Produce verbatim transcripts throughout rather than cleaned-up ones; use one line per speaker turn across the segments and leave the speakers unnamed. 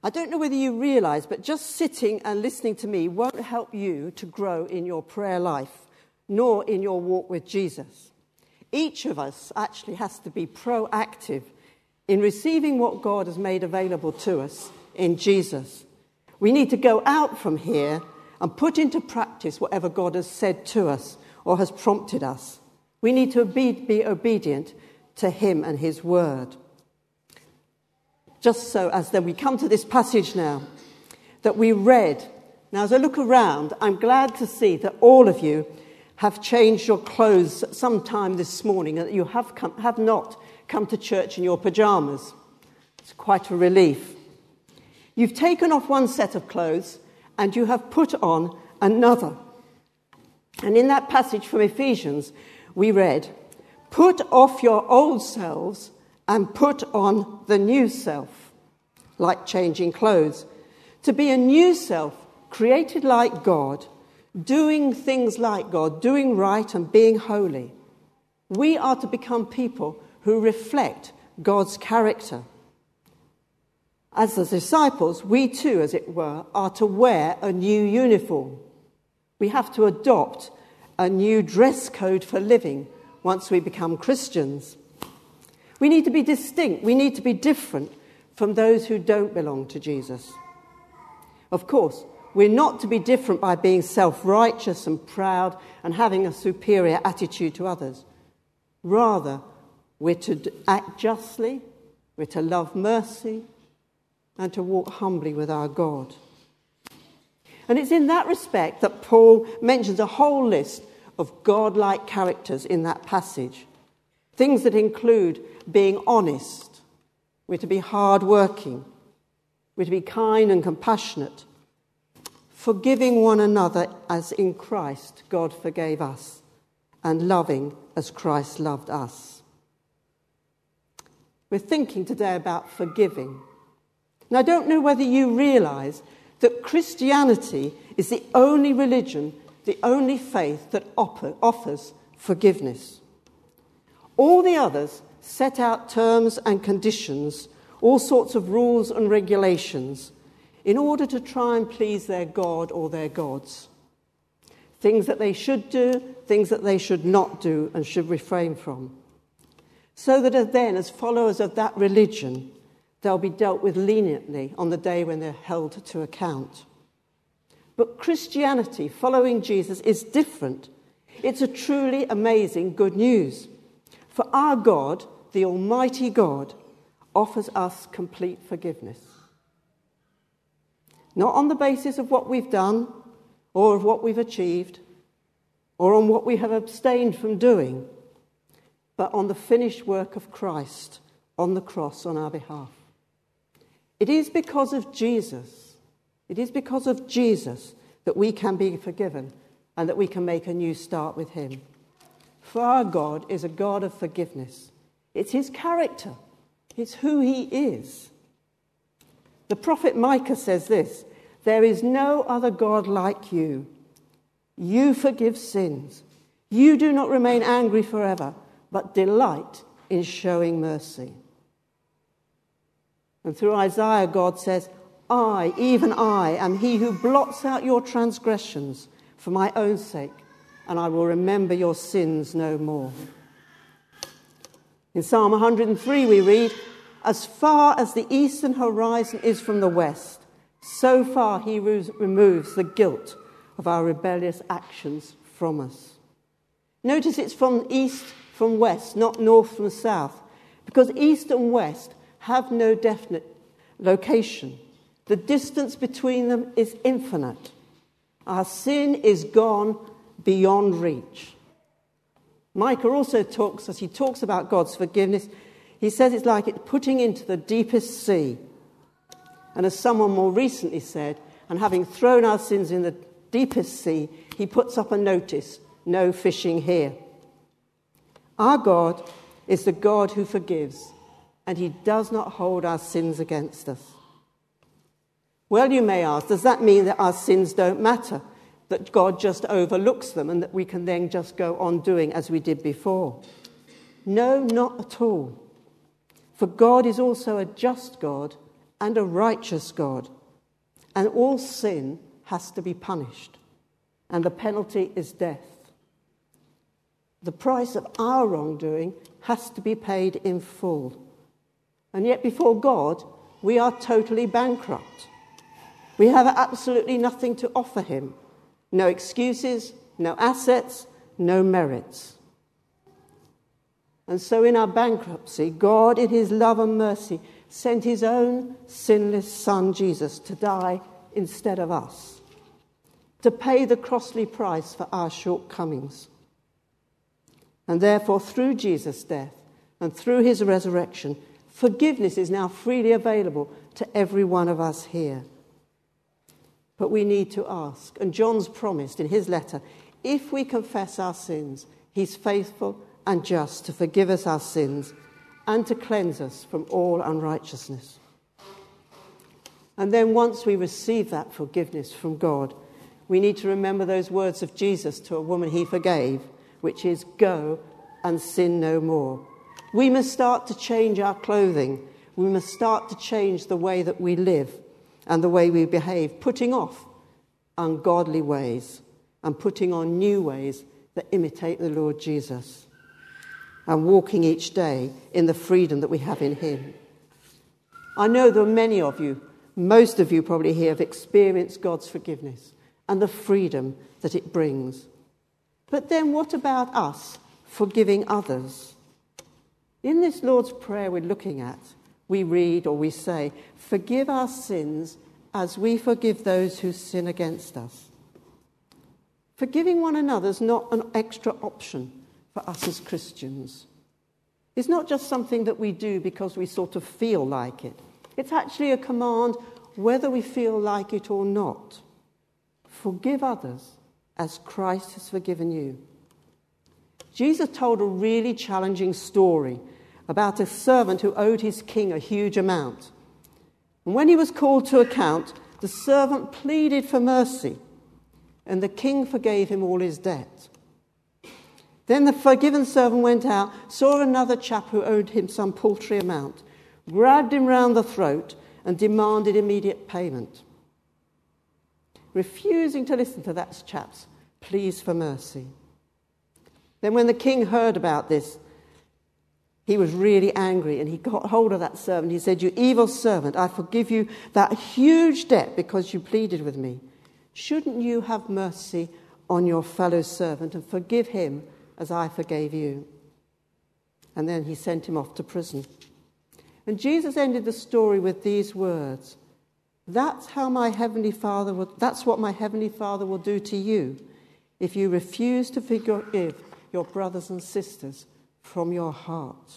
I don't know whether you realise, but just sitting and listening to me won't help you to grow in your prayer life, nor in your walk with Jesus. Each of us actually has to be proactive in receiving what God has made available to us in Jesus. We need to go out from here and put into practice whatever God has said to us or has prompted us. We need to be, be obedient to him and his word. Just so as then we come to this passage now that we read. Now, as I look around, I'm glad to see that all of you have changed your clothes sometime this morning and that you have, come, have not come to church in your pyjamas. It's quite a relief. You've taken off one set of clothes and you have put on another. And in that passage from Ephesians, we read, "Put off your old selves and put on the new self," like changing clothes. To be a new self, created like God, doing things like God, doing right and being holy. We are to become people who reflect God's character. As the disciples, we too, as it were, are to wear a new uniform. We have to adopt a new dress code for living once we become Christians. We need to be distinct. We need to be different from those who don't belong to Jesus. Of course, we're not to be different by being self-righteous and proud and having a superior attitude to others. Rather, we're to act justly, we're to love mercy, and to walk humbly with our God. And it's in that respect that Paul mentions a whole list of God-like characters in that passage. Things that include being honest, we're to be hard-working, we're to be kind and compassionate, forgiving one another as in Christ God forgave us, and loving as Christ loved us. We're thinking today about forgiving. And I don't know whether you realise that Christianity is the only religion, the only faith that offer, offers forgiveness. All the others set out terms and conditions, all sorts of rules and regulations, in order to try and please their God or their gods. Things that they should do, things that they should not do and should refrain from. So that then, as followers of that religion, they'll be dealt with leniently on the day when they're held to account. But Christianity, following Jesus, is different. It's a truly amazing good news. For our God, the Almighty God, offers us complete forgiveness. Not on the basis of what we've done, or of what we've achieved, or on what we have abstained from doing, but on the finished work of Christ on the cross on our behalf. It is because of Jesus, it is because of Jesus that we can be forgiven and that we can make a new start with him. For our God is a God of forgiveness. It's his character. It's who he is. The prophet Micah says this, "There is no other God like you. You forgive sins. You do not remain angry forever, but delight in showing mercy." And through Isaiah, God says, "I, even I, am he who blots out your transgressions for my own sake, and I will remember your sins no more." In Psalm one hundred three we read, "As far as the eastern horizon is from the west, so far he removes the guilt of our rebellious actions from us." Notice it's from east from west, not north from south, because east and west have no definite location. The distance between them is infinite. Our sin is gone beyond reach. Micah also talks, as he talks about God's forgiveness, he says it's like it putting into the deepest sea. And as someone more recently said, and having thrown our sins in the deepest sea, he puts up a notice, "No fishing here." Our God is the God who forgives, and he does not hold our sins against us. Well, you may ask, does that mean that our sins don't matter? That God just overlooks them and that we can then just go on doing as we did before? No, not at all. For God is also a just God and a righteous God. And all sin has to be punished. And the penalty is death. The price of our wrongdoing has to be paid in full. And yet before God, we are totally bankrupt. We have absolutely nothing to offer him. No excuses, no assets, no merits. And so in our bankruptcy, God, in his love and mercy, sent his own sinless son, Jesus, to die instead of us, to pay the costly price for our shortcomings. And therefore, through Jesus' death and through his resurrection, forgiveness is now freely available to every one of us here. But we need to ask, and John's promised in his letter, if we confess our sins, he's faithful and just to forgive us our sins and to cleanse us from all unrighteousness. And then once we receive that forgiveness from God, we need to remember those words of Jesus to a woman he forgave, which is, go and sin no more. We must start to change our clothing. We must start to change the way that we live and the way we behave, putting off ungodly ways and putting on new ways that imitate the Lord Jesus, and walking each day in the freedom that we have in him. I know there are many of you, most of you probably here, have experienced God's forgiveness and the freedom that it brings. But then what about us forgiving others? In this Lord's Prayer we're looking at, we read or we say, forgive our sins as we forgive those who sin against us. Forgiving one another is not an extra option for us as Christians. It's not just something that we do because we sort of feel like it. It's actually a command whether we feel like it or not. Forgive others as Christ has forgiven you. Jesus told a really challenging story about a servant who owed his king a huge amount. And when he was called to account, the servant pleaded for mercy, and the king forgave him all his debt. Then the forgiven servant went out, saw another chap who owed him some paltry amount, grabbed him round the throat and demanded immediate payment, refusing to listen to that chap's pleas for mercy. Then when the king heard about this, he was really angry, and he got hold of that servant. He said, you evil servant, I forgive you that huge debt because you pleaded with me. Shouldn't you have mercy on your fellow servant and forgive him as I forgave you? And then he sent him off to prison. And Jesus ended the story with these words, that's how my heavenly Father will, that's what my heavenly Father will do to you if you refuse to forgive your brothers and sisters from your heart.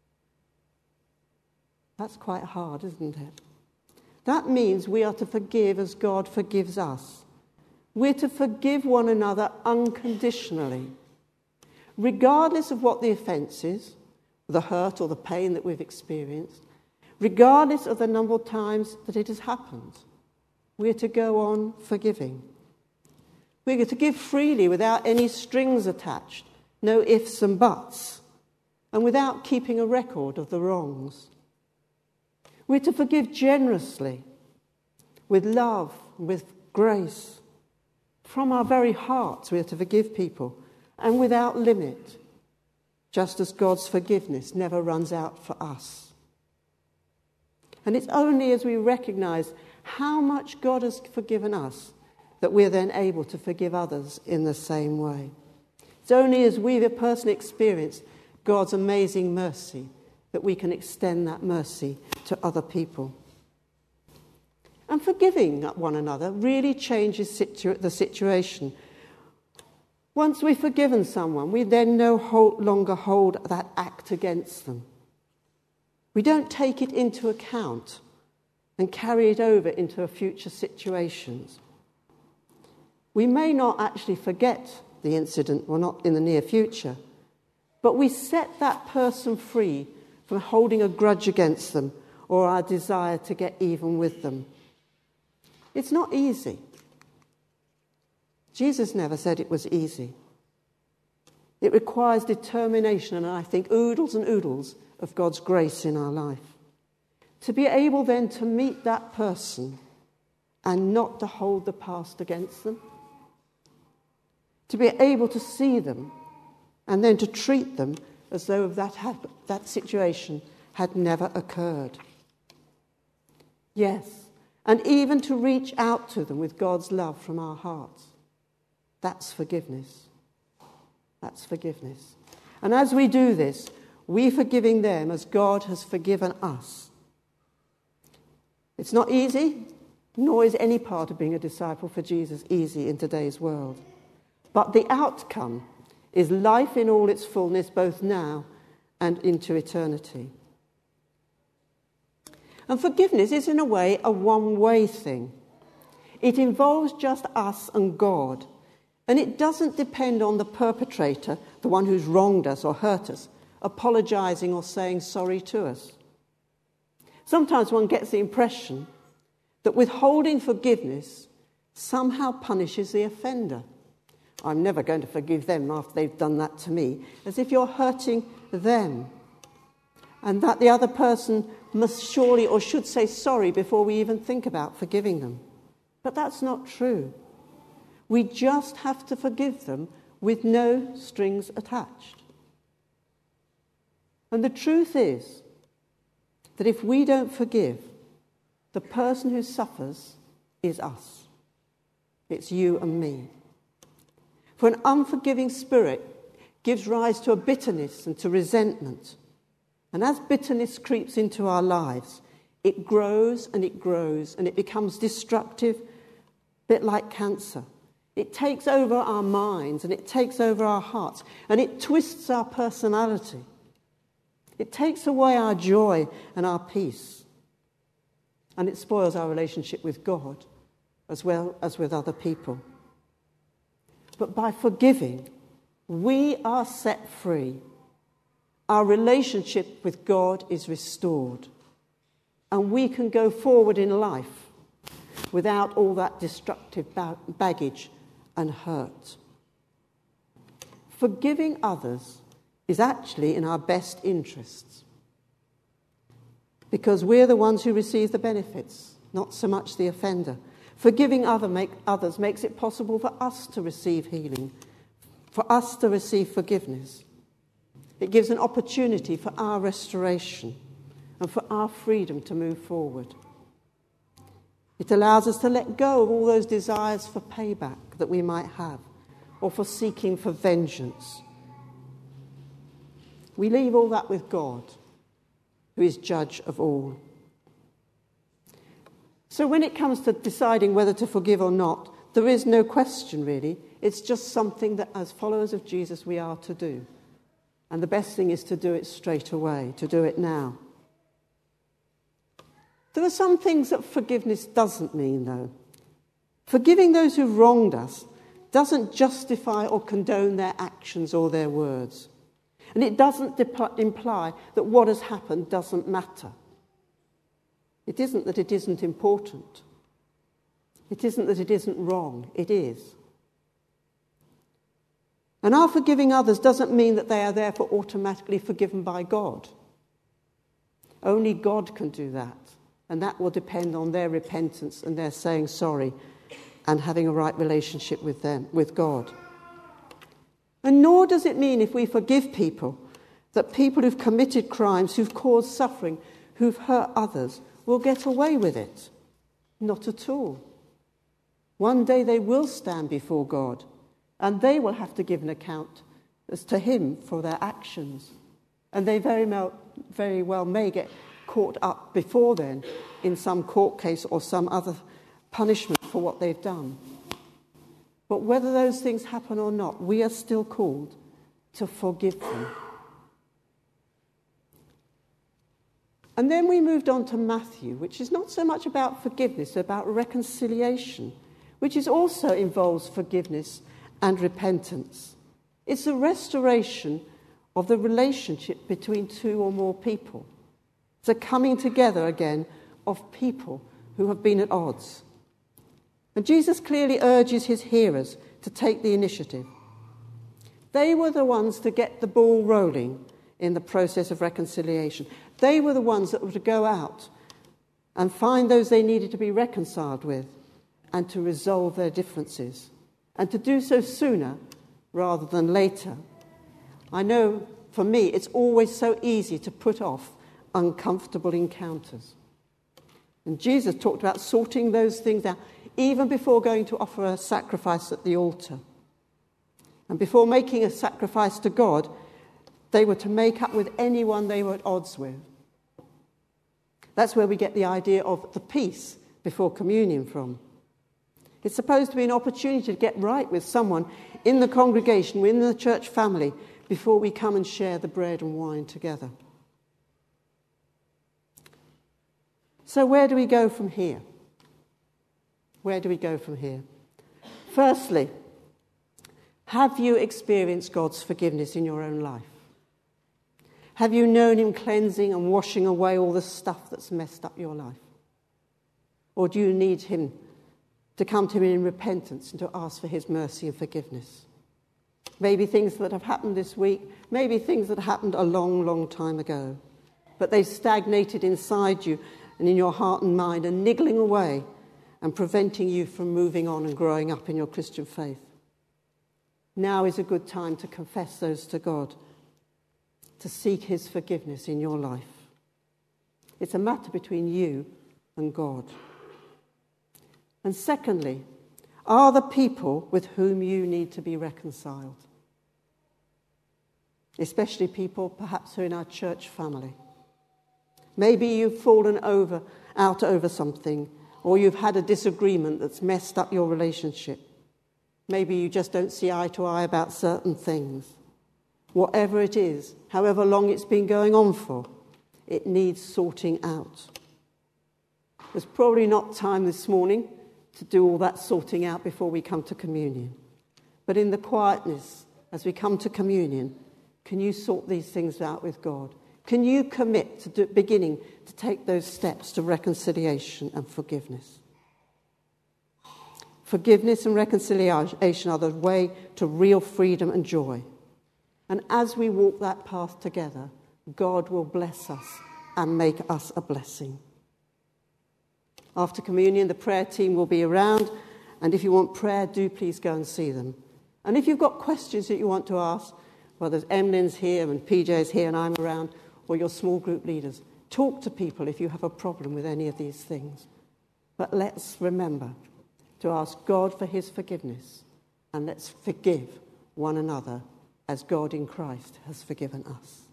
That's quite hard, isn't it? That means we are to forgive as God forgives us. We're to forgive one another unconditionally, regardless of what the offence is, the hurt or the pain that we've experienced, regardless of the number of times that it has happened. We're to go on forgiving. We're to give freely without any strings attached, no ifs and buts, and without keeping a record of the wrongs. We're to forgive generously, with love, with grace. From our very hearts, we are to forgive people, and without limit, just as God's forgiveness never runs out for us. And it's only as we recognise how much God has forgiven us that we're then able to forgive others in the same way. It's only as we've personally experienced God's amazing mercy that we can extend that mercy to other people. And forgiving one another really changes situ- the situation. Once we've forgiven someone, we then no hold, longer hold that act against them. We don't take it into account and carry it over into future situations. We may not actually forget the incident, well, not in the near future, but we set that person free from holding a grudge against them or our desire to get even with them. It's not easy. Jesus never said it was easy. It requires determination and I think oodles and oodles of God's grace in our life. to be able then to meet that person and not to hold the past against them. To be able to see them and then to treat them as though that, had, that situation had never occurred. Yes, and even to reach out to them with God's love from our hearts. That's forgiveness. That's forgiveness. And as we do this, we're forgiving them as God has forgiven us. It's not easy, nor is any part of being a disciple for Jesus easy in today's world. But the outcome is life in all its fullness, both now and into eternity. And forgiveness is, in a way, a one-way thing. It involves just us and God, and it doesn't depend on the perpetrator, the one who's wronged us or hurt us, apologising or saying sorry to us. Sometimes one gets the impression that withholding forgiveness somehow punishes the offender. I'm never going to forgive them after they've done that to me, as if you're hurting them. And that the other person must surely or should say sorry before we even think about forgiving them. But that's not true. We just have to forgive them with no strings attached. And the truth is that if we don't forgive, the person who suffers is us. It's you and me. For an unforgiving spirit gives rise to a bitterness and to resentment. And as bitterness creeps into our lives, it grows and it grows and it becomes destructive, a bit like cancer. It takes over our minds and it takes over our hearts and it twists our personality. It takes away our joy and our peace. And it spoils our relationship with God as well as with other people. But by forgiving, we are set free. Our relationship with God is restored. And we can go forward in life without all that destructive baggage and hurt. Forgiving others is actually in our best interests, because we're the ones who receive the benefits, not so much the offender. Forgiving other make, others makes it possible for us to receive healing, for us to receive forgiveness. It gives an opportunity for our restoration and for our freedom to move forward. It allows us to let go of all those desires for payback that we might have, or for seeking for vengeance. We leave all that with God, who is judge of all. So when it comes to deciding whether to forgive or not, there is no question really. It's just something that as followers of Jesus we are to do. And the best thing is to do it straight away, to do it now. There are some things that forgiveness doesn't mean, though. Forgiving those who wronged us doesn't justify or condone their actions or their words. And it doesn't dep- imply that what has happened doesn't matter. It isn't that it isn't important. It isn't that it isn't wrong. It is. And our forgiving others doesn't mean that they are therefore automatically forgiven by God. Only God can do that. And that will depend on their repentance and their saying sorry and having a right relationship with them, with God. And nor does it mean if we forgive people that people who've committed crimes, who've caused suffering, who've hurt others, will get away with it. Not at all. One day they will stand before God and they will have to give an account as to him for their actions. And they very well, very well may get caught up before then in some court case or some other punishment for what they've done. But whether those things happen or not, we are still called to forgive them. And then we moved on to Matthew, which is not so much about forgiveness, but about reconciliation, which is also involves forgiveness and repentance. It's a restoration of the relationship between two or more people. It's a coming together again of people who have been at odds. And Jesus clearly urges his hearers to take the initiative. They were the ones to get the ball rolling in the process of reconciliation. They were the ones that were to go out and find those they needed to be reconciled with and to resolve their differences, and to do so sooner rather than later. I know for me it's always so easy to put off uncomfortable encounters. And Jesus talked about sorting those things out even before going to offer a sacrifice at the altar. And before making a sacrifice to God, they were to make up with anyone they were at odds with. That's where we get the idea of the peace before communion from. It's supposed to be an opportunity to get right with someone in the congregation, in the church family, before we come and share the bread and wine together. So where do we go from here? Where do we go from here? Firstly, have you experienced God's forgiveness in your own life? Have you known him cleansing and washing away all the stuff that's messed up your life? Or do you need him to come to him in repentance and to ask for his mercy and forgiveness? Maybe things that have happened this week, maybe things that happened a long, long time ago, but they've stagnated inside you and in your heart and mind and niggling away and preventing you from moving on and growing up in your Christian faith. Now is a good time to confess those to God, to seek his forgiveness in your life. It's a matter between you and God. And secondly, are the people with whom you need to be reconciled? Especially people perhaps who are in our church family. Maybe you've fallen over, out over something, or you've had a disagreement that's messed up your relationship. Maybe you just don't see eye to eye about certain things. Whatever it is, however long it's been going on for, it needs sorting out. There's probably not time this morning to do all that sorting out before we come to communion. But in the quietness, as we come to communion, can you sort these things out with God? Can you commit to do, beginning to take those steps to reconciliation and forgiveness? Forgiveness and reconciliation are the way to real freedom and joy. And as we walk that path together, God will bless us and make us a blessing. After communion, the prayer team will be around, and if you want prayer, do please go and see them. And if you've got questions that you want to ask, well, there's Emlyn's here and P J's here and I'm around, or your small group leaders. Talk to people if you have a problem with any of these things. But let's remember to ask God for his forgiveness, and let's forgive one another as God in Christ has forgiven us.